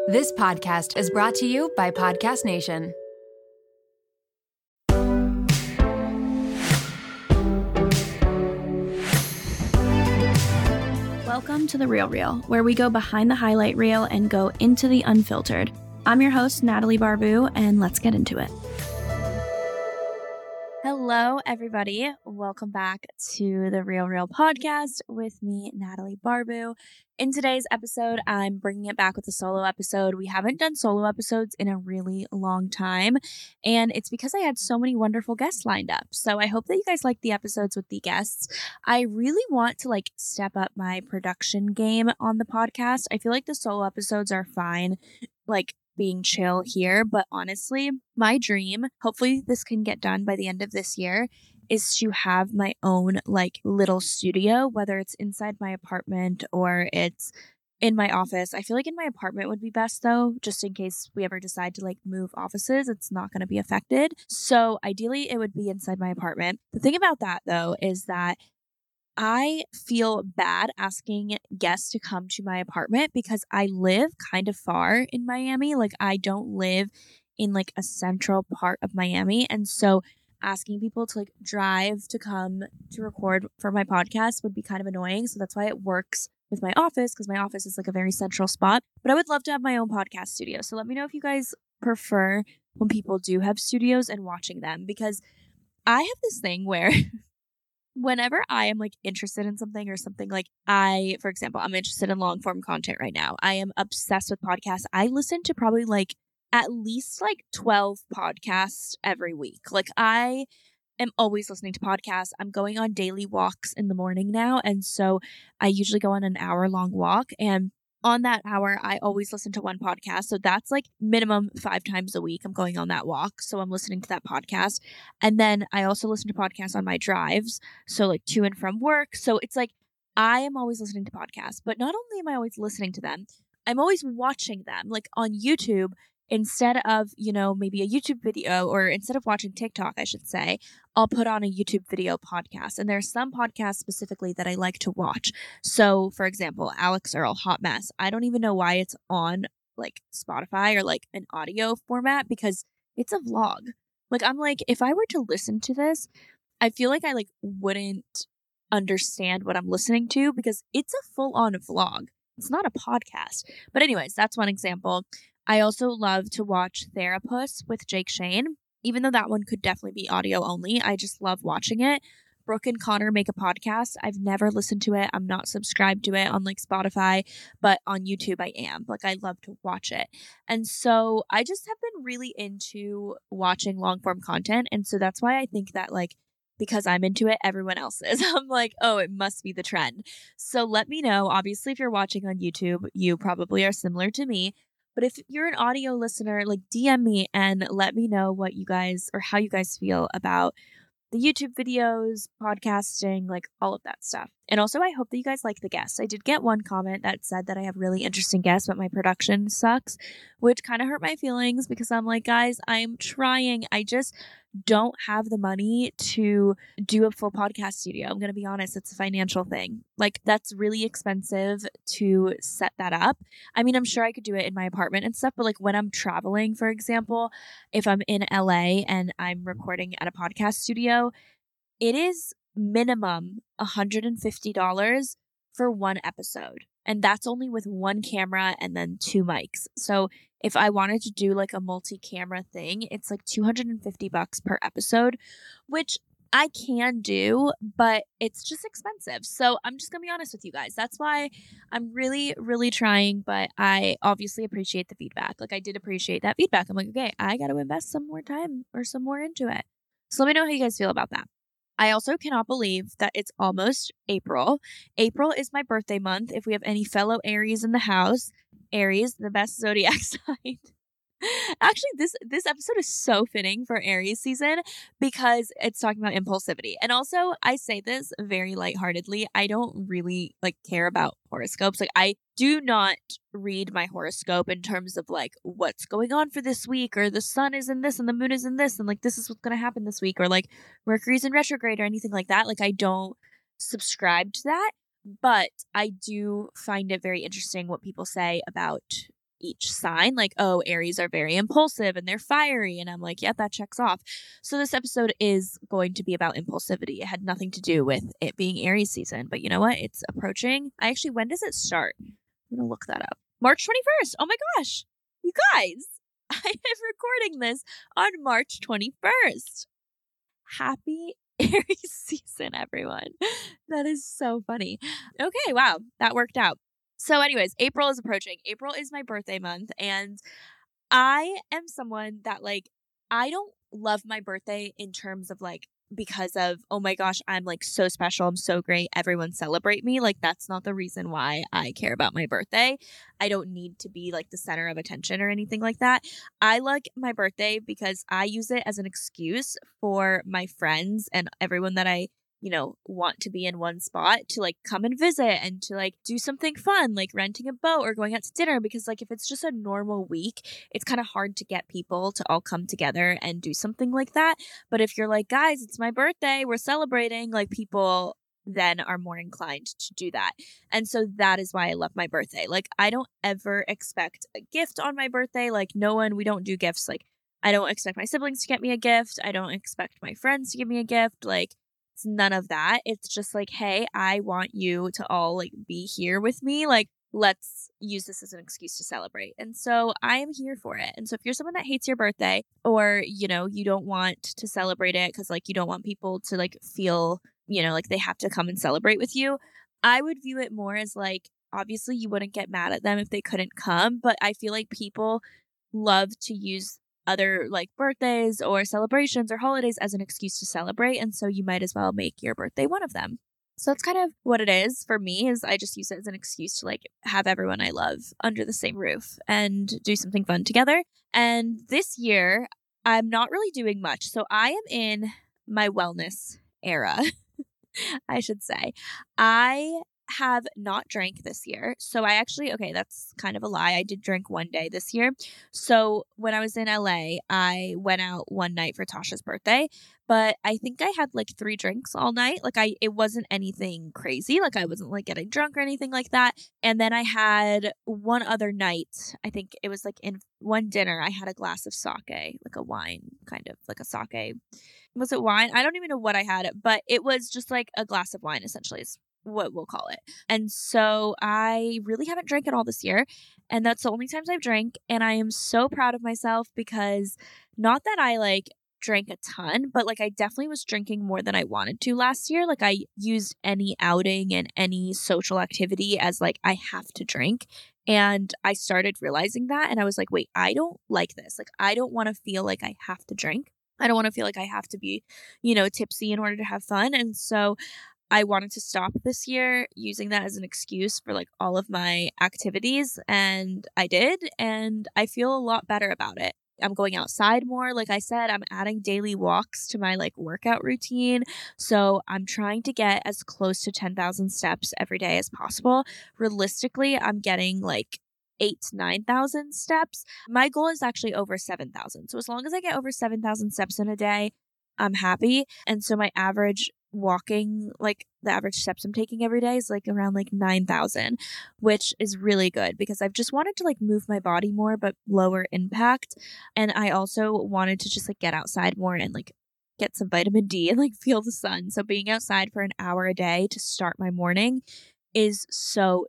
This podcast is brought to you by Podcast Nation. Welcome to The Real Reel, where we go behind the highlight reel and go into the unfiltered. I'm your host, Natalie Barbu, and let's get into it. Hello, everybody. Welcome back to The Real Reel podcast with me, Natalie Barbu. In today's episode, I'm bringing it back with a solo episode. We haven't done solo episodes in a really long time, and it's because I had so many wonderful guests lined up. So I hope that you guys like the episodes with the guests. I really want to step up my production game on the podcast. I feel like the solo episodes are fine, being chill here, but honestly, my dream, hopefully this can get done by the end of this year, is to have my own little studio, whether it's inside my apartment or it's in my office. I feel like in my apartment would be best though, just in case we ever decide to move offices, it's not going to be affected. So ideally it would be inside my apartment. The thing about that though is that I feel bad asking guests to come to my apartment because I live kind of far in Miami. I don't live in a central part of Miami. And so asking people to drive to come to record for my podcast would be kind of annoying. So that's why it works with my office, because my office is a very central spot. But I would love to have my own podcast studio. So let me know if you guys prefer when people do have studios and watching them, because I have this thing where whenever I am interested in something or something, for example, I'm interested in long form content right now. I am obsessed with podcasts. I listen to probably at least 12 podcasts every week. I am always listening to podcasts. I'm going on daily walks in the morning now. And so I usually go on an hour-long walk, and on that hour, I always listen to one podcast. So that's minimum 5 times a week I'm going on that walk. So I'm listening to that podcast. And then I also listen to podcasts on my drives. So to and from work. So it's I am always listening to podcasts, but not only am I always listening to them, I'm always watching them on YouTube. Instead of, maybe a YouTube video, or instead of watching TikTok, I should say, I'll put on a YouTube video podcast. And there's some podcasts specifically that I like to watch. So, for example, Alex Earl, Hot Mess. I don't even know why it's on Spotify or an audio format, because it's a vlog. I'm if I were to listen to this, I feel like I wouldn't understand what I'm listening to, because it's a full-on vlog. It's not a podcast. But anyways, that's one example. I also love to watch Therapist with Jake Shane, even though that one could definitely be audio only. I just love watching it. Brooke and Connor make a podcast. I've never listened to it. I'm not subscribed to it on Spotify, but on YouTube I am. I love to watch it. And so I just have been really into watching long form content. And so that's why I think that because I'm into it, everyone else is. I'm oh, it must be the trend. So let me know. Obviously, if you're watching on YouTube, you probably are similar to me. But if you're an audio listener, DM me and let me know what you guys, or how you guys feel about the YouTube videos, podcasting, all of that stuff. And also, I hope that you guys like the guests. I did get one comment that said that I have really interesting guests, but my production sucks, which kind of hurt my feelings, because I'm guys, I'm trying. I just don't have the money to do a full podcast studio. I'm going to be honest, it's a financial thing. That's really expensive to set that up. I mean, I'm sure I could do it in my apartment and stuff, but when I'm traveling, for example, if I'm in LA and I'm recording at a podcast studio, it is minimum $150 for one episode. And that's only with one camera and then 2 mics. So if I wanted to do a multi-camera thing, it's $250 per episode, which I can do, but it's just expensive. So I'm just going to be honest with you guys. That's why I'm really, really trying, but I obviously appreciate the feedback. I did appreciate that feedback. I'm okay, I got to invest some more time or some more into it. So let me know how you guys feel about that. I also cannot believe that it's almost April. April is my birthday month. If we have any fellow Aries in the house, Aries, the best zodiac sign. Actually, this episode is so fitting for Aries season, because it's talking about impulsivity. And also, I say this very lightheartedly. I don't really care about horoscopes. I do not read my horoscope in terms of what's going on for this week, or the sun is in this and the moon is in this, and this is what's going to happen this week, or Mercury's in retrograde or anything like that. I don't subscribe to that, but I do find it very interesting what people say about each sign. Like, oh, Aries are very impulsive and they're fiery. And I'm like, yeah, that checks off. So this episode is going to be about impulsivity. It had nothing to do with it being Aries season. But you know what? It's approaching. When does it start? I'm going to look that up. March 21st. Oh my gosh. You guys, I am recording this on March 21st. Happy Aries season, everyone. That is so funny. Okay, wow. That worked out. So anyways, April is approaching. April is my birthday month, and I am someone that I don't love my birthday in terms of because of, oh my gosh, I'm so special. I'm so great. Everyone celebrate me. That's not the reason why I care about my birthday. I don't need to be the center of attention or anything like that. I like my birthday because I use it as an excuse for my friends and everyone that I want to be in one spot to come and visit and to do something fun, like renting a boat or going out to dinner. Because if it's just a normal week, it's kind of hard to get people to all come together and do something like that. But if you're guys, it's my birthday, we're celebrating, people then are more inclined to do that. And so that is why I love my birthday. I don't ever expect a gift on my birthday. We don't do gifts. I don't expect my siblings to get me a gift. I don't expect my friends to give me a gift. It's none of that. It's just hey, I want you to all be here with me. Let's use this as an excuse to celebrate. And so I am here for it. And so if you're someone that hates your birthday, or, you don't want to celebrate it because you don't want people to feel, they have to come and celebrate with you, I would view it more as obviously you wouldn't get mad at them if they couldn't come. But I feel people love to use other birthdays or celebrations or holidays as an excuse to celebrate. And so you might as well make your birthday one of them. So that's kind of what it is for me, is I just use it as an excuse to have everyone I love under the same roof and do something fun together. And this year I'm not really doing much. So I am in my wellness era, I should say. I have not drank this year. So that's kind of a lie. I did drink one day this year. So when I was in LA, I went out one night for Tasha's birthday, but I think I had 3 drinks all night. It wasn't anything crazy. I wasn't getting drunk or anything like that. And then I had one other night, I think it was in one dinner, I had a glass of sake, a wine, kind of a sake. Was it wine? I don't even know what I had, but it was just a glass of wine, essentially, is what we'll call it. And so I really haven't drank at all this year. And that's the only times I've drank. And I am so proud of myself because not that I drank a ton, but I definitely was drinking more than I wanted to last year. I used any outing and any social activity as I have to drink. And I started realizing that. And I was wait, I don't like this. I don't want to feel I have to drink. I don't want to feel I have to be, tipsy in order to have fun. And so I wanted to stop this year using that as an excuse for all of my activities. And I did. And I feel a lot better about it. I'm going outside more. Like I said, I'm adding daily walks to my workout routine. So I'm trying to get as close to 10,000 steps every day as possible. Realistically, I'm getting 8,000 to 9,000 steps. My goal is actually over 7,000. So as long as I get over 7,000 steps in a day, I'm happy. And so my average walking, the average steps I'm taking every day is around 9,000, which is really good because I've just wanted to move my body more, but lower impact. And I also wanted to just get outside more and get some vitamin D and feel the sun. So being outside for an hour a day to start my morning is so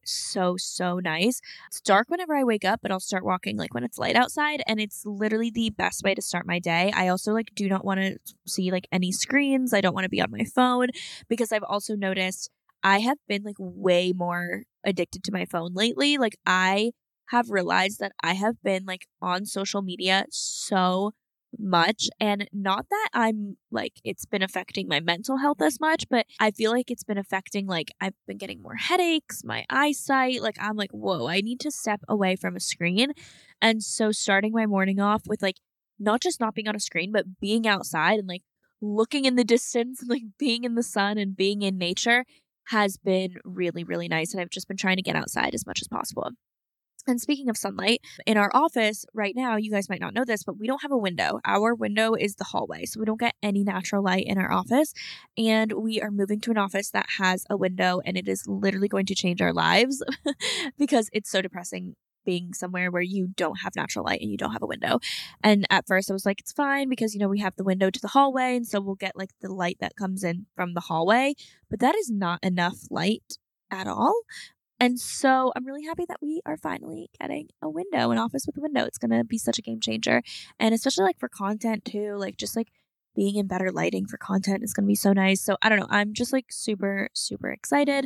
nice. It's dark whenever I wake up, but I'll start walking when it's light outside, and it's literally the best way to start my day. I also do not want to see any screens. I don't want to be on my phone because I've also noticed I have been way more addicted to my phone lately. I have realized that I have been on social media so much, and not that I'm it's been affecting my mental health as much, but I feel it's been affecting I've been getting more headaches, my eyesight. I'm whoa, I need to step away from a screen. And so starting my morning off with not just not being on a screen, but being outside and looking in the distance and being in the sun and being in nature has been really nice. And I've just been trying to get outside as much as possible. And speaking of sunlight, in our office right now, you guys might not know this, but we don't have a window. Our window is the hallway, so we don't get any natural light in our office. And we are moving to an office that has a window, and it is literally going to change our lives because it's so depressing being somewhere where you don't have natural light and you don't have a window. And at first I was like, it's fine because, we have the window to the hallway. And so we'll get like the light that comes in from the hallway. But that is not enough light at all. And so I'm really happy that we are finally getting a window, an office with a window. It's going to be such a game changer. And especially like for content too, like just like being in better lighting for content is going to be so nice. So I don't know. I'm just like super, super excited.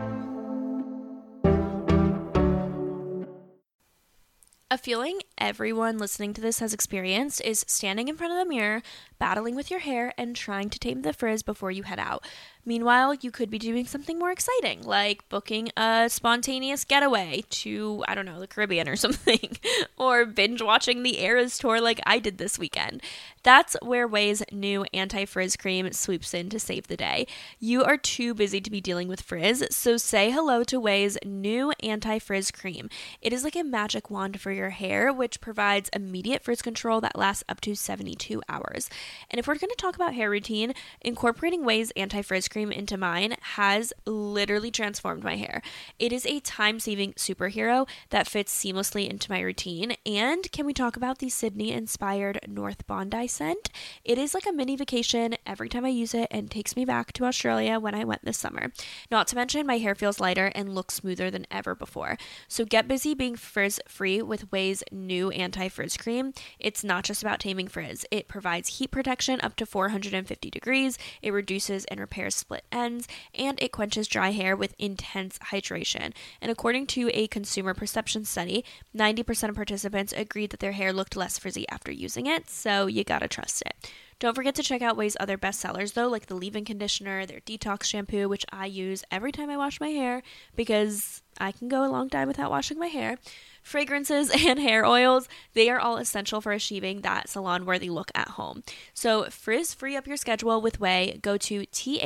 A feeling everyone listening to this has experienced is standing in front of the mirror, battling with your hair, and trying to tame the frizz before you head out. Meanwhile, you could be doing something more exciting, like booking a spontaneous getaway to, I don't know, the Caribbean or something, or binge watching the Eras tour like I did this weekend. That's where Ouai's new anti-frizz cream swoops in to save the day. You are too busy to be dealing with frizz, so say hello to Ouai's new anti-frizz cream. It is like a magic wand for your hair, which provides immediate frizz control that lasts up to 72 hours. And if we're going to talk about hair routine, incorporating Ouai's anti-frizz cream into mine has literally transformed my hair. It is a time-saving superhero that fits seamlessly into my routine. And can we talk about the Sydney-inspired North Bondi scent? It is like a mini vacation every time I use it and takes me back to Australia when I went this summer. Not to mention my hair feels lighter and looks smoother than ever before. So get busy being frizz-free with Ouai's new anti-frizz cream. It's not just about taming frizz. It provides heat protection up to 450 degrees. It reduces and repairs split ends, and it quenches dry hair with intense hydration. And according to a consumer perception study, 90% of participants agreed that their hair looked less frizzy after using it, so you gotta trust it. Don't forget to check out Ouai's other bestsellers though, like the leave-in conditioner, their detox shampoo, which I use every time I wash my hair because I can go a long time without washing my hair. Fragrances and hair oils, they are all essential for achieving that salon-worthy look at home. So frizz-free up your schedule with Ouai. Go to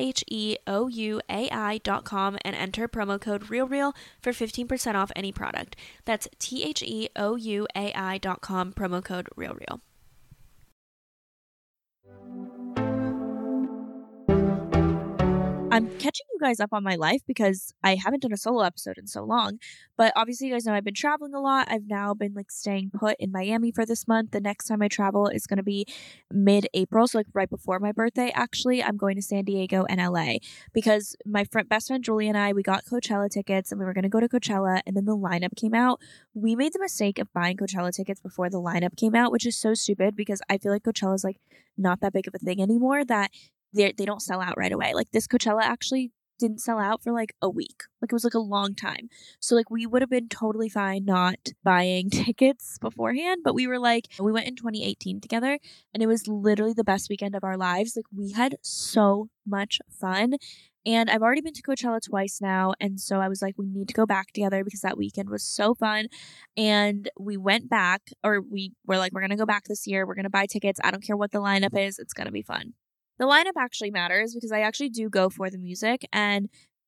THEOUAI.com and enter promo code REALREAL for 15% off any product. That's THEOUAI.com, promo code REALREAL. I'm catching you guys up on my life because I haven't done a solo episode in so long, but obviously you guys know I've been traveling a lot. I've now been like staying put in Miami for this month. The next time I travel is going to be mid-April, so like right before my birthday. Actually, I'm going to San Diego and LA because my best friend Julie and I, we got Coachella tickets and we were going to go to Coachella, and then the lineup came out. We made the mistake of buying Coachella tickets before the lineup came out, which is so stupid because I feel like Coachella is like not that big of a thing anymore, that they don't sell out right away. Like this Coachella actually didn't sell out for like a week. Like it was like a long time. So like we would have been totally fine not buying tickets beforehand, but we were like, we went in 2018 together and it was literally the best weekend of our lives. Like we had so much fun. And I've already been to Coachella twice now. And so I was like, we need to go back together because that weekend was so fun. And we went back, or we were like, we're going to go back this year. We're going to buy tickets. I don't care what the lineup is. It's going to be fun. The lineup actually matters because I actually do go for the music, and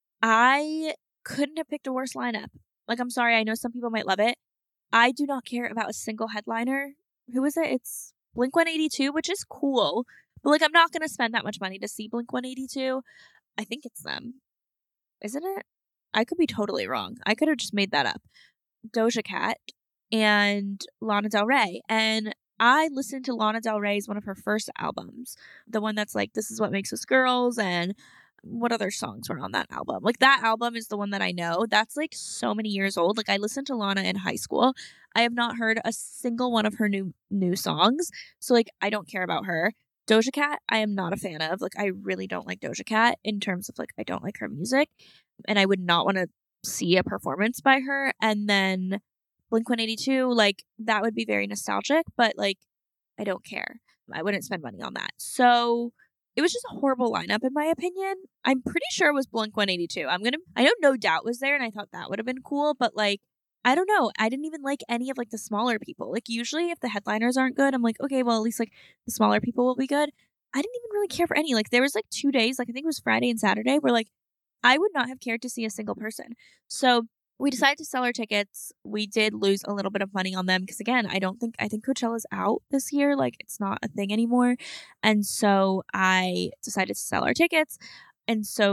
I couldn't have picked a worse lineup. Like, I'm sorry, I know some people might love it. I do not care about a single headliner. Who is it? It's Blink-182, which is cool, but like I'm not going to spend that much money to see Blink-182. I think it's them. Isn't it? I could be totally wrong. I could have just made that up. Doja Cat and Lana Del Rey, and I listened to Lana Del Rey's one of her first albums, the one that's like, This Is What Makes Us Girls, and what other songs were on that album? Like that album is the one that I know. That's like so many years old. Like I listened to Lana in high school. I have not heard a single one of her new songs. So like I don't care about her. Doja Cat, I am not a fan of. Like I really don't like Doja Cat in terms of like I don't like her music, and I would not want to see a performance by her. And then Blink-182, like that would be very nostalgic, but like I don't care. I wouldn't spend money on that. So it was just a horrible lineup in my opinion. I'm pretty sure it was Blink-182. I know No Doubt was there and I thought that would have been cool, but like I don't know. I didn't even like any of like the smaller people. Like usually if the headliners aren't good, I'm like, okay, well at least like the smaller people will be good. I didn't even really care for any. Like there was like 2 days, like I think it was Friday and Saturday, where like I would not have cared to see a single person. So we decided to sell our tickets. We did lose a little bit of money on them because again, I think Coachella's out this year. Like it's not a thing anymore. And so I decided to sell our tickets. And so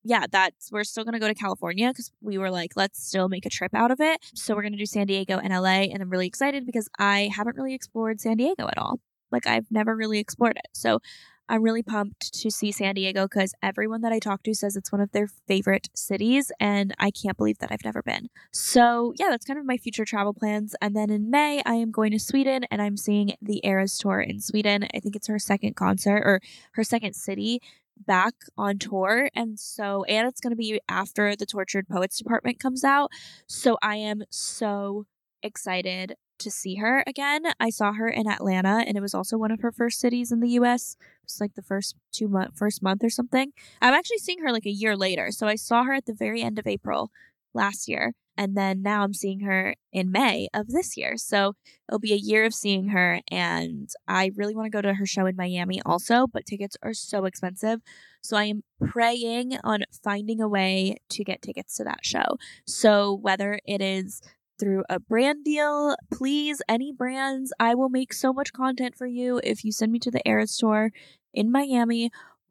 yeah, we're still going to go to California because we were like, let's still make a trip out of it. So we're going to do San Diego and LA. And I'm really excited because I haven't really explored San Diego at all. Like I've never really explored it. So I'm really pumped to see San Diego because everyone that I talk to says it's one of their favorite cities. And I can't believe that I've never been. So yeah, that's kind of my future travel plans. And then in May, I am going to Sweden and I'm seeing the Eras tour in Sweden. I think it's her second concert or her second city back on tour. And it's going to be after the Tortured Poets Department comes out. So I am so excited to see her again. I saw her in Atlanta and it was also one of her first cities in the US. It was like the first month or something. I'm actually seeing her like a year later. So I saw her at the very end of April last year. And then now I'm seeing her in May of this year. So it'll be a year of seeing her. And I really want to go to her show in Miami also, but tickets are so expensive. So I am praying on finding a way to get tickets to that show. So whether it is through a brand deal, please, any brands, I will make so much content for you if you send me to the Eras store in Miami,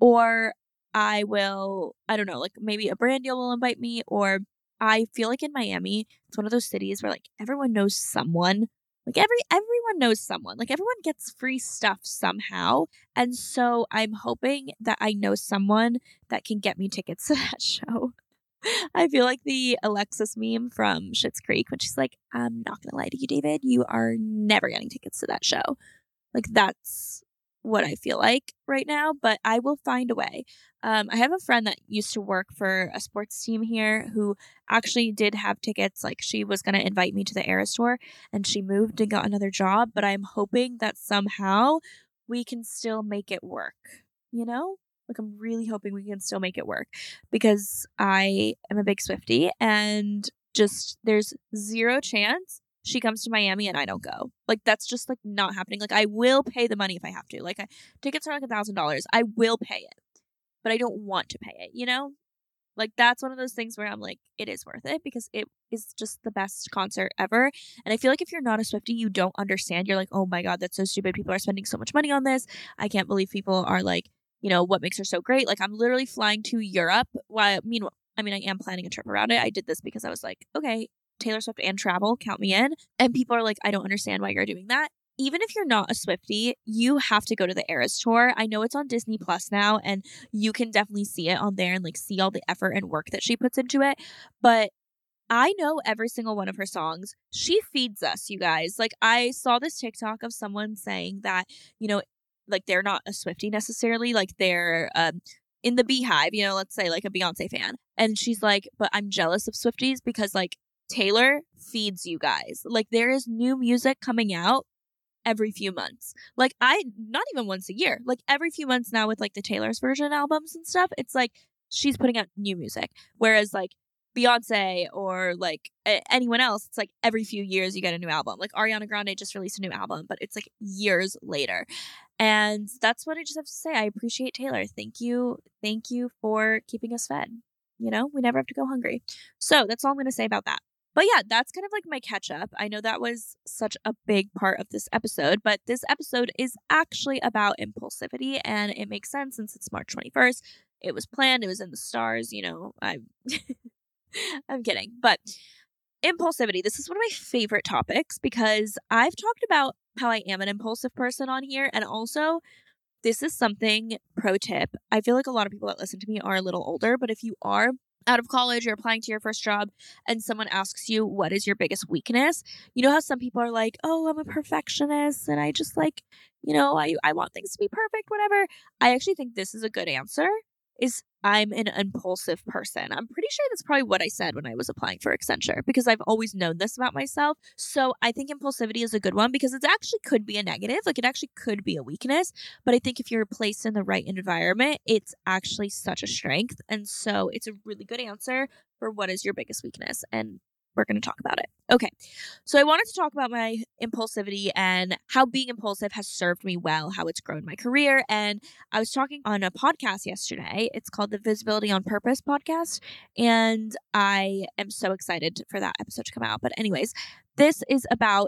or I don't know, like maybe a brand deal will invite me, or I feel like in Miami, it's one of those cities where like everyone knows someone. Like everyone knows someone. Like everyone gets free stuff somehow. And so I'm hoping that I know someone that can get me tickets to that show. I feel like the Alexis meme from Schitt's Creek when she's like, I'm not going to lie to you, David. You are never getting tickets to that show. Like that's what I feel like right now, but I will find a way. I have a friend that used to work for a sports team here who actually did have tickets. Like she was going to invite me to the Eras tour and she moved and got another job, but I'm hoping that somehow we can still make it work, you know? Like I'm really hoping we can still make it work because I am a big Swiftie and just there's zero chance she comes to Miami and I don't go. Like that's just like not happening. Like I will pay the money if I have to. Like tickets are like $1,000. I will pay it, but I don't want to pay it, you know? Like that's one of those things where I'm like, it is worth it because it is just the best concert ever. And I feel like if you're not a Swiftie, you don't understand. You're like, oh my God, that's so stupid. People are spending so much money on this. I can't believe people are like, you know, what makes her so great? Like I'm literally flying to Europe. I am planning a trip around it. I did this because I was like, okay, Taylor Swift and travel, count me in. And people are like, I don't understand why you're doing that. Even if you're not a Swiftie, you have to go to the Eras tour. I know it's on Disney Plus now, and you can definitely see it on there and like see all the effort and work that she puts into it. But I know every single one of her songs. She feeds us, you guys. Like I saw this TikTok of someone saying that, you know, like they're not a Swiftie necessarily, like they're in the Beehive, you know, let's say like a Beyonce fan. And she's like, but I'm jealous of Swifties because like Taylor feeds you guys. Like there is new music coming out every few months. Like not even once a year, like every few months now with like the Taylor's version albums and stuff. It's like she's putting out new music. Whereas like Beyonce or like anyone else, it's like every few years you get a new album. Like Ariana Grande just released a new album, but it's like years later. And that's what I just have to say. I appreciate Taylor. Thank you. Thank you for keeping us fed. You know, we never have to go hungry. So that's all I'm going to say about that. But yeah, that's kind of like my catch up. I know that was such a big part of this episode, but this episode is actually about impulsivity and it makes sense since it's March 21st. It was planned. It was in the stars. You know, I'm kidding. But impulsivity, this is one of my favorite topics because I've talked about how I am an impulsive person on here. And also, this is something, pro tip, I feel like a lot of people that listen to me are a little older, but if you are out of college, you're applying to your first job, and someone asks you, what is your biggest weakness? You know how some people are like, oh, I'm a perfectionist, and I just like, you know, I want things to be perfect, whatever. I actually think this is a good answer, is I'm an impulsive person. I'm pretty sure that's probably what I said when I was applying for Accenture because I've always known this about myself. So I think impulsivity is a good one because it actually could be a negative. Like it actually could be a weakness. But I think if you're placed in the right environment, it's actually such a strength. And so it's a really good answer for what is your biggest weakness. And we're going to talk about it. Okay. So I wanted to talk about my impulsivity and how being impulsive has served me well, how it's grown my career. And I was talking on a podcast yesterday. It's called the Visibility on Purpose podcast. And I am so excited for that episode to come out. But anyways, this is about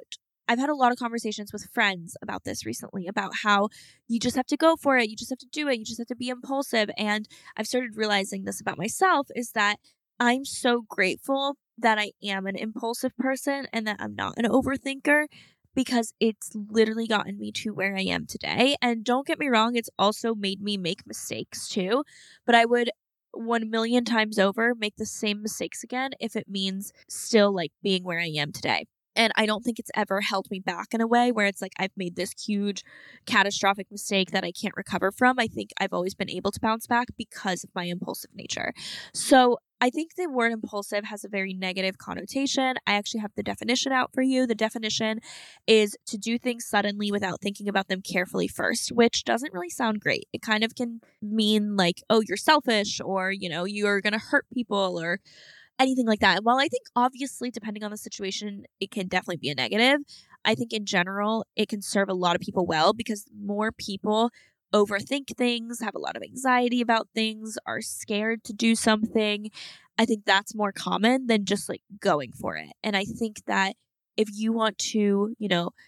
I've had a lot of conversations with friends about this recently, about how you just have to go for it. You just have to do it. You just have to be impulsive. And I've started realizing this about myself, is that I'm so grateful that I am an impulsive person and that I'm not an overthinker, because it's literally gotten me to where I am today. And don't get me wrong, it's also made me make mistakes too, but I would 1,000,000 times over make the same mistakes again if it means still like being where I am today. And I don't think it's ever held me back in a way where it's like I've made this huge catastrophic mistake that I can't recover from. I think I've always been able to bounce back because of my impulsive nature. So I think the word impulsive has a very negative connotation. I actually have the definition out for you. The definition is to do things suddenly without thinking about them carefully first, which doesn't really sound great. It kind of can mean like, oh, you're selfish, or, you're going to hurt people, or anything like that. And while I think obviously, depending on the situation, it can definitely be a negative, I think in general, it can serve a lot of people well, because more people overthink things, have a lot of anxiety about things, are scared to do something. I think that's more common than just like going for it. And I think that if you want to,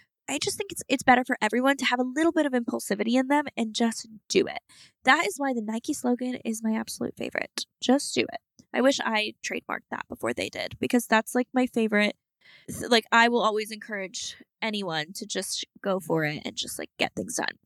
I just think it's better for everyone to have a little bit of impulsivity in them and just do it. That is why the Nike slogan is my absolute favorite. Just do it. I wish I trademarked that before they did, because that's like my favorite. Like, I will always encourage anyone to just go for it and just like get things done.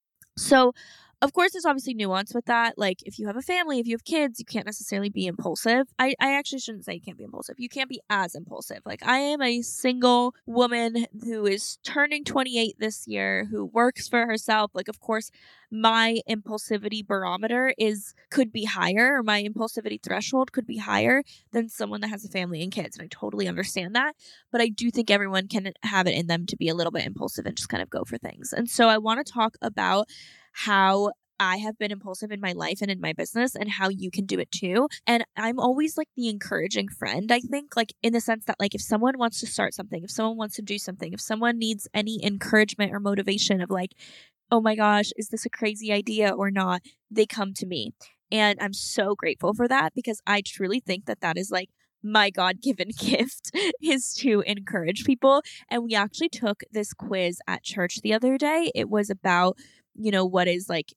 So, of course, there's obviously nuance with that. Like, if you have a family, if you have kids, you can't necessarily be impulsive. I actually shouldn't say you can't be impulsive. You can't be as impulsive. Like, I am a single woman who is turning 28 this year, who works for herself. Like, of course, my impulsivity barometer could be higher, or my impulsivity threshold could be higher than someone that has a family and kids. And I totally understand that. But I do think everyone can have it in them to be a little bit impulsive and just kind of go for things. And so I want to talk about how I have been impulsive in my life and in my business, and how you can do it too. And I'm always like the encouraging friend, I think, like in the sense that like if someone wants to start something, if someone wants to do something, if someone needs any encouragement or motivation of like, oh my gosh, is this a crazy idea or not? They come to me. And I'm so grateful for that, because I truly think that that is like my God-given gift, is to encourage people. And we actually took this quiz at church the other day. It was about, what is like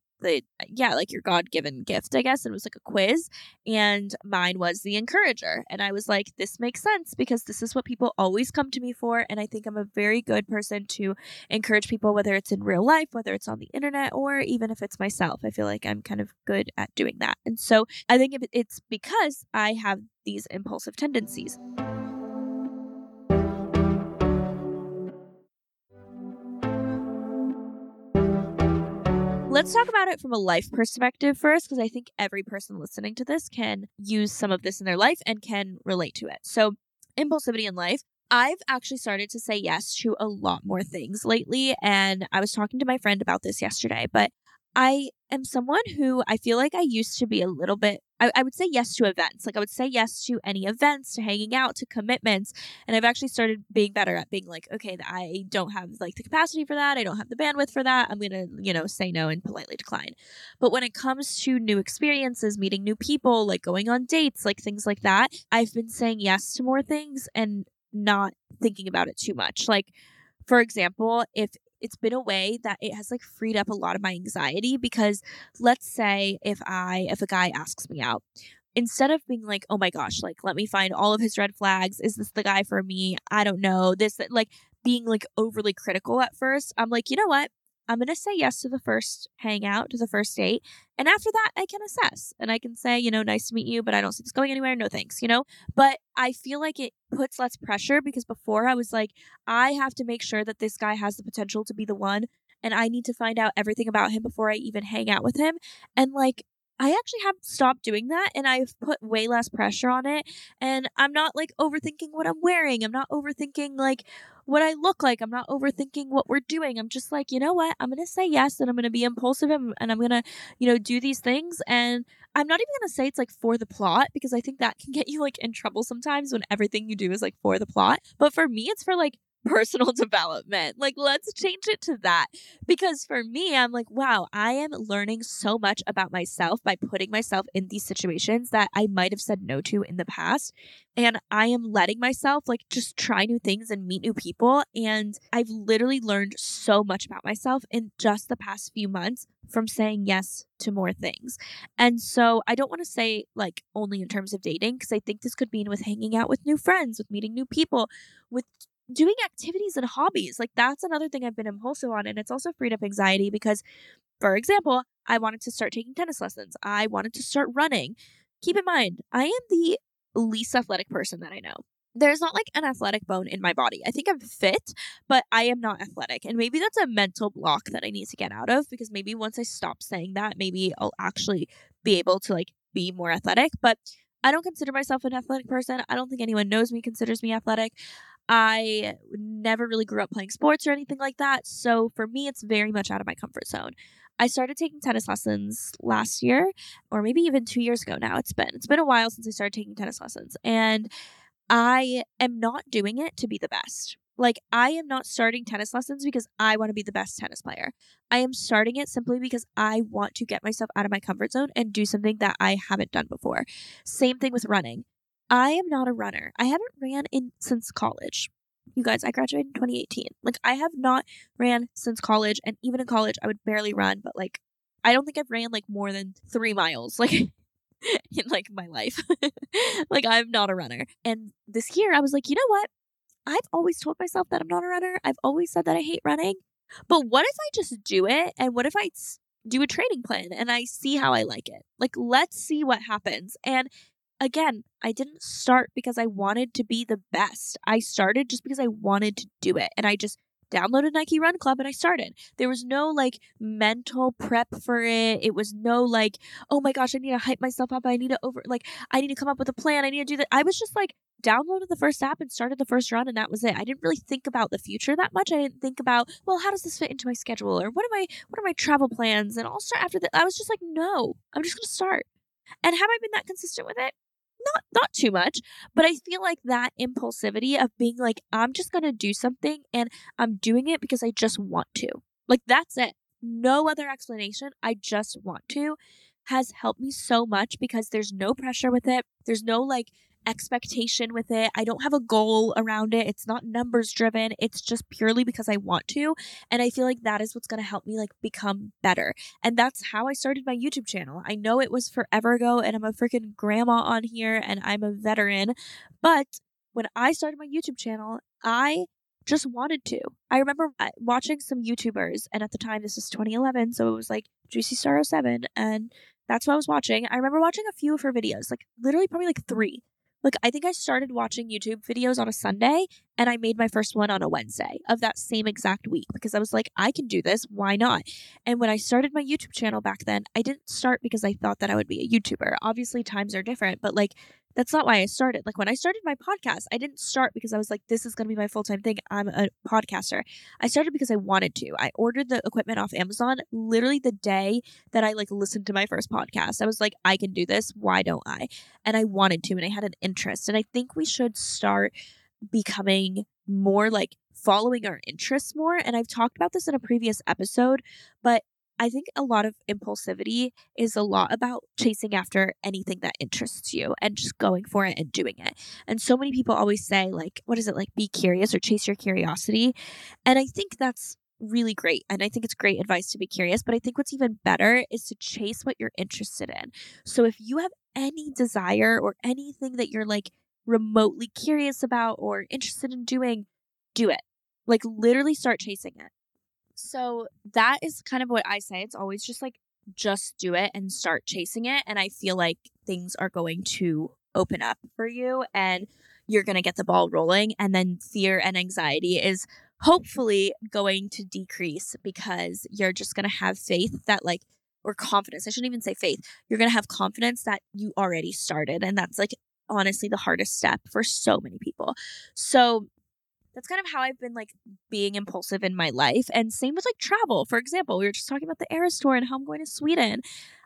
like your God-given gift, I guess. And it was like a quiz, and mine was the encourager. And I was like, this makes sense, because this is what people always come to me for. And I think I'm a very good person to encourage people, whether it's in real life, whether it's on the internet, or even if it's myself. I feel like I'm kind of good at doing that. And so I think it's because I have these impulsive tendencies. Let's talk about it from a life perspective first, because I think every person listening to this can use some of this in their life and can relate to it. So, impulsivity in life. I've actually started to say yes to a lot more things lately, and I was talking to my friend about this yesterday, but I am someone who I feel like I used to be a little bit, I would say yes to events. Like I would say yes to any events, to hanging out, to commitments. And I've actually started being better at being like, okay, I don't have like the capacity for that. I don't have the bandwidth for that. I'm going to, say no and politely decline. But when it comes to new experiences, meeting new people, like going on dates, like things like that, I've been saying yes to more things and not thinking about it too much. Like, for example, if it's been a way that it has like freed up a lot of my anxiety, because let's say if a guy asks me out, instead of being like, oh my gosh, like let me find all of his red flags, is this the guy for me, I don't know, like being like overly critical at first, I'm like, you know what, I'm going to say yes to the first hangout, to the first date. And after that, I can assess and I can say, nice to meet you, but I don't see this going anywhere. No thanks, But I feel like it puts less pressure, because before I was like, I have to make sure that this guy has the potential to be the one. And I need to find out everything about him before I even hang out with him. And like, I actually have stopped doing that, and I've put way less pressure on it. And I'm not like overthinking what I'm wearing. I'm not overthinking like what I look like. I'm not overthinking what we're doing. I'm just like, you know what? I'm going to say yes, and I'm going to be impulsive, and I'm going to, do these things. And I'm not even going to say it's like for the plot, because I think that can get you like in trouble sometimes when everything you do is like for the plot. But for me, it's for like personal development. Like, let's change it to that. Because for me, I'm like, wow, I am learning so much about myself by putting myself in these situations that I might have said no to in the past. And I am letting myself like just try new things and meet new people. And I've literally learned so much about myself in just the past few months from saying yes to more things. And so I don't want to say like only in terms of dating, because I think this could mean with hanging out with new friends, with meeting new people, with doing activities and hobbies. Like, that's another thing I've been impulsive on. And it's also freed up anxiety because, for example, I wanted to start taking tennis lessons. I wanted to start running. Keep in mind, I am the least athletic person that I know. There's not like an athletic bone in my body. I think I'm fit, but I am not athletic. And maybe that's a mental block that I need to get out of, because maybe once I stop saying that, maybe I'll actually be able to like be more athletic. But I don't consider myself an athletic person. I don't think anyone knows me considers me athletic. I never really grew up playing sports or anything like that. So for me, it's very much out of my comfort zone. I started taking tennis lessons last year, or maybe even 2 years ago now. It's been a while since I started taking tennis lessons, and I am not doing it to be the best. Like, I am not starting tennis lessons because I want to be the best tennis player. I am starting it simply because I want to get myself out of my comfort zone and do something that I haven't done before. Same thing with running. I am not a runner. I haven't ran since college. You guys, I graduated in 2018. Like, I have not ran since college, and even in college, I would barely run, but like, I don't think I've ran like more than 3 miles, like in like my life. Like, I'm not a runner. And this year I was like, you know what? I've always told myself that I'm not a runner. I've always said that I hate running. But what if I just do it? And what if I do a training plan and I see how I like it? Like, let's see what happens. And again, I didn't start because I wanted to be the best. I started just because I wanted to do it. And I just downloaded Nike Run Club and I started. There was no like mental prep for it. It was no like, oh my gosh, I need to hype myself up. I need to come up with a plan. I need to do that. I was just like, downloaded the first app and started the first run, and that was it. I didn't really think about the future that much. I didn't think about, well, how does this fit into my schedule, or what are my travel plans, and I'll start after that. I was just like, no, I'm just gonna start. And have I been that consistent with it? Not too much, but I feel like that impulsivity of being like, I'm just gonna do something and I'm doing it because I just want to. Like, that's it. No other explanation. I just want to has helped me so much because there's no pressure with it. There's no like expectation with it. I don't have a goal around it. It's not numbers driven. It's just purely because I want to. And I feel like that is what's going to help me like become better. And that's how I started my YouTube channel. I know it was forever ago and I'm a freaking grandma on here and I'm a veteran, but when I started my YouTube channel, I just wanted to. I remember watching some YouTubers, and at the time this was 2011, so it was like Juicy Star 07, and that's what I was watching. I remember watching a few of her videos, like literally probably like 3. Like, I think I started watching YouTube videos on a Sunday and I made my first one on a Wednesday of that same exact week because I was like, I can do this. Why not? And when I started my YouTube channel back then, I didn't start because I thought that I would be a YouTuber. Obviously, times are different, but like, that's not why I started. Like, when I started my podcast, I didn't start because I was like, this is going to be my full-time thing. I'm a podcaster. I started because I wanted to. I ordered the equipment off Amazon literally the day that I like listened to my first podcast. I was like, I can do this. Why don't I? And I wanted to, and I had an interest. And I think we should start becoming more like following our interests more. And I've talked about this in a previous episode, but I think a lot of impulsivity is a lot about chasing after anything that interests you and just going for it and doing it. And so many people always say, like, what is it, like, be curious or chase your curiosity. And I think that's really great. And I think it's great advice to be curious. But I think what's even better is to chase what you're interested in. So if you have any desire or anything that you're like remotely curious about or interested in doing, do it. Like, literally start chasing it. So that is kind of what I say. It's always just like, just do it and start chasing it. And I feel like things are going to open up for you and you're going to get the ball rolling. And then fear and anxiety is hopefully going to decrease because you're just going to have faith that like, or confidence. I shouldn't even say faith. You're going to have confidence that you already started. And that's like honestly the hardest step for so many people. So that's kind of how I've been like being impulsive in my life. And same with like travel. For example, we were just talking about the Eras tour and how I'm going to Sweden.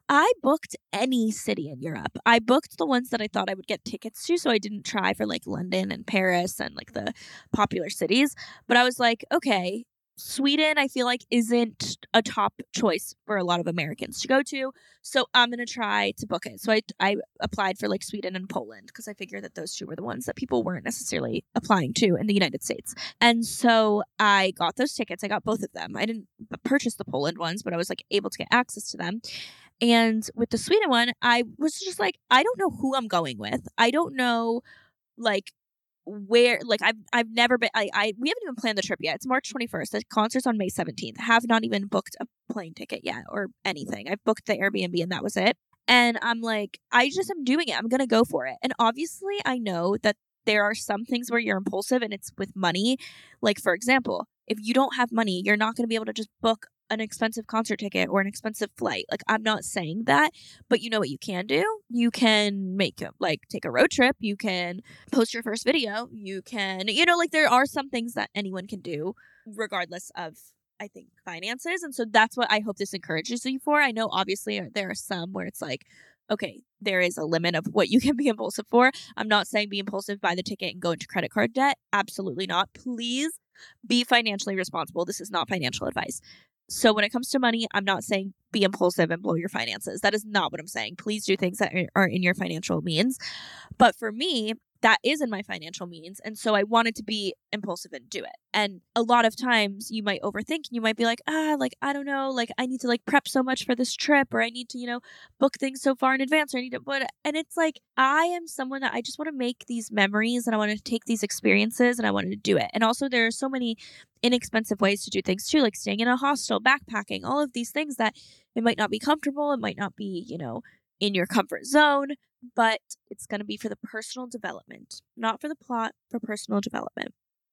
I booked any city in Europe. I booked the ones that I thought I would get tickets to, so I didn't try for like London and Paris and like the popular cities. But I was like, okay, Sweden, I feel like isn't a top choice for a lot of Americans to go to. So I'm going to try to book it. So I applied for like Sweden and Poland because I figured that those two were the ones that people weren't necessarily applying to in the United States. And so I got those tickets. I got both of them. I didn't purchase the Poland ones, but I was like able to get access to them. And with the Sweden one, I was just like, I don't know who I'm going with. I don't know like where, like I've never been, we haven't even planned the trip yet. It's March 21st. The concert's on May 17th. Have not even booked a plane ticket yet or anything. I've booked the Airbnb and that was it. And I'm like, I just am doing it. I'm going to go for it. And obviously I know that there are some things where you're impulsive and it's with money. Like, for example, if you don't have money, you're not going to be able to just book an expensive concert ticket or an expensive flight. Like, I'm not saying that, but you know what you can do? You can take a road trip. You can post your first video. You can, like there are some things that anyone can do regardless of, I think, finances. And so that's what I hope this encourages you for. I know obviously there are some where it's like, okay, there is a limit of what you can be impulsive for. I'm not saying be impulsive, buy the ticket and go into credit card debt. Absolutely not. Please be financially responsible. This is not financial advice. So when it comes to money, I'm not saying be impulsive and blow your finances. That is not what I'm saying. Please do things that are in your financial means. But for me, that is in my financial means. And so I wanted to be impulsive and do it. And a lot of times you might overthink and you might be like, I don't know, like I need to like prep so much for this trip, or I need to, book things so far in advance, or I need to, and it's like, I am someone that I just want to make these memories and I want to take these experiences and I wanted to do it. And also there are so many inexpensive ways to do things too, like staying in a hostel, backpacking, all of these things that it might not be comfortable. It might not be, in your comfort zone, but it's going to be for the personal development, not for the plot, for personal development.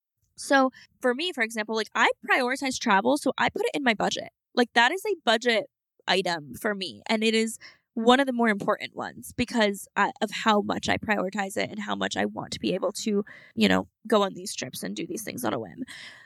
So for me, for example, like I prioritize travel, so I put it in my budget. Like that is a budget item for me. And it is one of the more important ones because of how much I prioritize it and how much I want to be able to, go on these trips and do these things on a whim.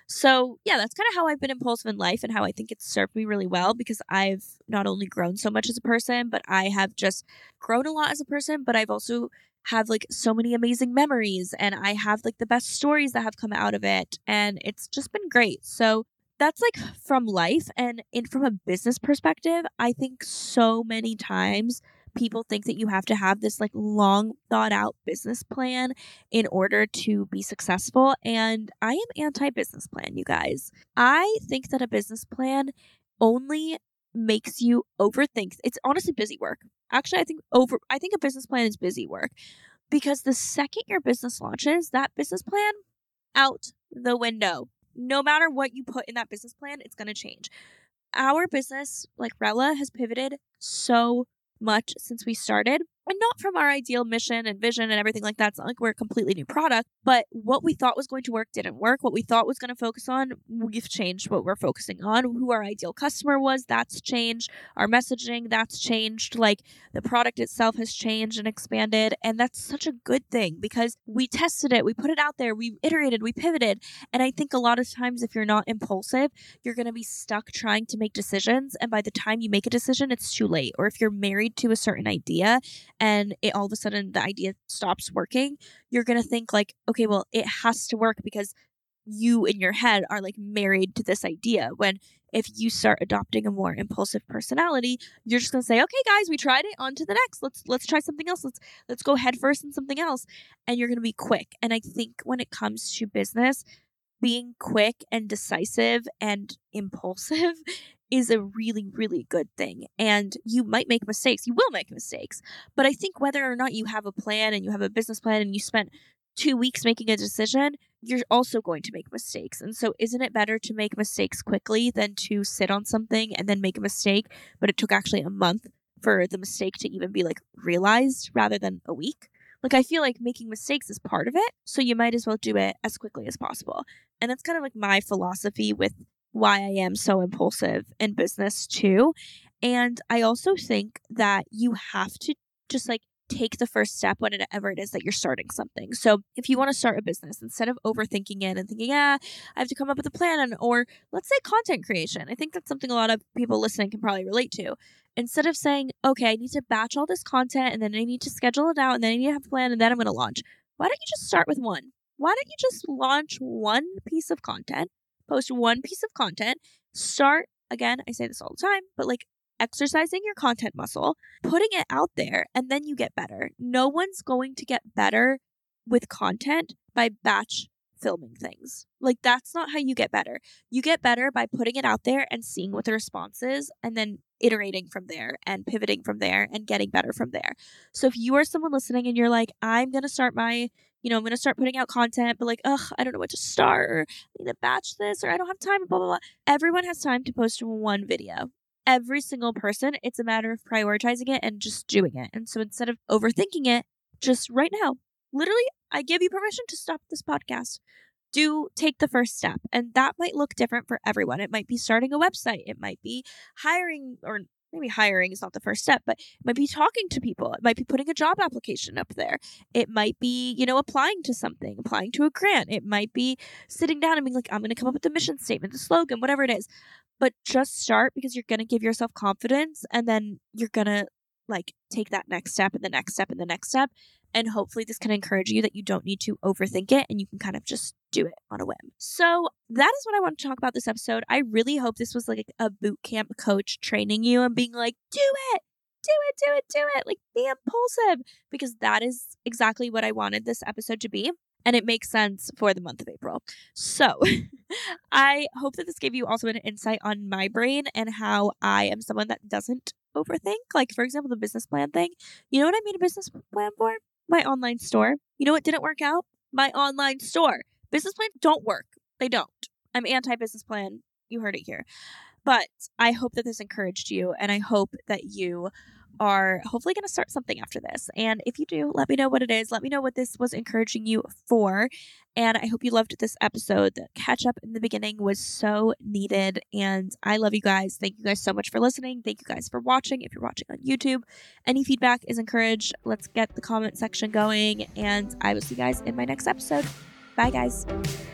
So yeah, that's kind of how I've been impulsive in life and how I think it's served me really well because I've not only grown so much as a person, but I have just grown a lot as a person, but I've also have like so many amazing memories and I have like the best stories that have come out of it. And it's just been great. So that's like from life and from a business perspective, I think so many times people think that you have to have this like long thought out business plan in order to be successful. And I am anti-business plan, you guys. I think that a business plan only makes you overthink. It's honestly busy work. Actually, I think a business plan is busy work because the second your business launches, that business plan out the window. No matter what you put in that business plan, it's going to change. Our business, like Rella, has pivoted so much since we started. And not from our ideal mission and vision and everything like that. It's not like we're a completely new product, but what we thought was going to work didn't work. What we thought was going to focus on, we've changed what we're focusing on. Who our ideal customer was, that's changed. Our messaging, that's changed. Like the product itself has changed and expanded. And that's such a good thing because we tested it, we put it out there, we iterated, we pivoted. And I think a lot of times if you're not impulsive, you're going to be stuck trying to make decisions. And by the time you make a decision, it's too late. Or if you're married to a certain idea, and it all of a sudden the idea stops working, you're going to think like, okay, well, it has to work because you in your head are like married to this idea. When if you start adopting a more impulsive personality, you're just going to say, okay, guys, we tried it, on to the next. Let's try something else. Let's go head first in something else. And you're going to be quick. And I think when it comes to business, being quick and decisive and impulsive is a really, really good thing. And you might make mistakes. You will make mistakes. But I think whether or not you have a plan and you have a business plan and you spent 2 weeks making a decision, you're also going to make mistakes. And so isn't it better to make mistakes quickly than to sit on something and then make a mistake, but it took actually a month for the mistake to even be like realized rather than a week? Like, I feel like making mistakes is part of it. So you might as well do it as quickly as possible. And that's kind of like my philosophy with why I am so impulsive in business too. And I also think that you have to just like take the first step whenever it is that you're starting something. So if you want to start a business, instead of overthinking it and thinking, I have to come up with a plan, or let's say content creation. I think that's something a lot of people listening can probably relate to. Instead of saying, okay, I need to batch all this content and then I need to schedule it out and then I need to have a plan and then I'm going to launch. Why don't you just start with one? Why don't you just launch one piece of content, post one piece of content, start, again, I say this all the time, but like exercising your content muscle, putting it out there, and then you get better. No one's going to get better with content by batch filming things. Like, that's not how you get better. You get better by putting it out there and seeing what the response is and then iterating from there and pivoting from there and getting better from there. So if you are someone listening and you're like, I'm going to start putting out content, but like, I don't know what to start, or I need to batch this, or I don't have time, blah, blah, blah. Everyone has time to post one video. Every single person, it's a matter of prioritizing it and just doing it. And so instead of overthinking it, just right now, literally, I give you permission to stop this podcast. Take the first step. And that might look different for everyone. It might be starting a website. It might be hiring, or maybe hiring is not the first step, but it might be talking to people. It might be putting a job application up there. It might be, applying to something, applying to a grant. It might be sitting down and being like, I'm going to come up with the mission statement, the slogan, whatever it is. But just start, because you're going to give yourself confidence, and then you're going to take that next step and the next step and the next step. And hopefully this can encourage you that you don't need to overthink it and you can kind of just do it on a whim. So that is what I want to talk about this episode. I really hope this was like a boot camp coach training you and being like, do it, like be impulsive, because that is exactly what I wanted this episode to be. And it makes sense for the month of April. So I hope that this gave you also an insight on my brain and how I am someone that doesn't overthink. Like, for example, the business plan thing. You know what I made a business plan for? My online store. You know what didn't work out? My online store. Business plans don't work. They don't. I'm anti-business plan. You heard it here. But I hope that this encouraged you, and I hope that you are hopefully going to start something after this. And if you do, let me know what it is. Let me know what this was encouraging you for. And I hope you loved this episode. The catch up in the beginning was so needed. And I love you guys. Thank you guys so much for listening. Thank you guys for watching. If you're watching on YouTube, any feedback is encouraged. Let's get the comment section going. And I will see you guys in my next episode. Bye, guys.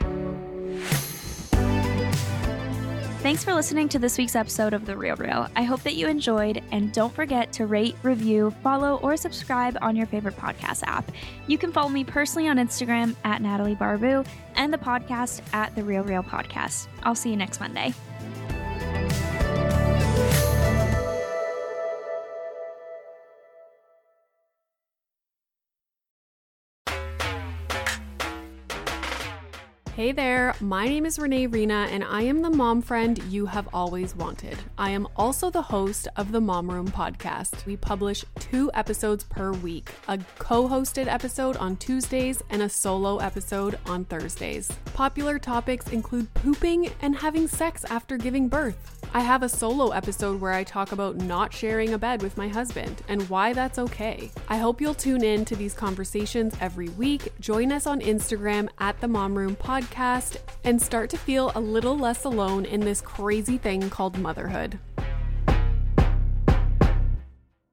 Thanks for listening to this week's episode of The Real Real. I hope that you enjoyed, and don't forget to rate, review, follow, or subscribe on your favorite podcast app. You can follow me personally on Instagram at Natalie Barbu and the podcast at The Real Real Podcast. I'll see you next Monday. Hey there, my name is Renee Rena, and I am the mom friend you have always wanted. I am also the host of the Mom Room podcast. We publish 2 episodes per week, a co-hosted episode on Tuesdays and a solo episode on Thursdays. Popular topics include pooping and having sex after giving birth. I have a solo episode where I talk about not sharing a bed with my husband and why that's okay. I hope you'll tune in to these conversations every week. Join us on Instagram at the Mom Room Podcast and start to feel a little less alone in this crazy thing called motherhood.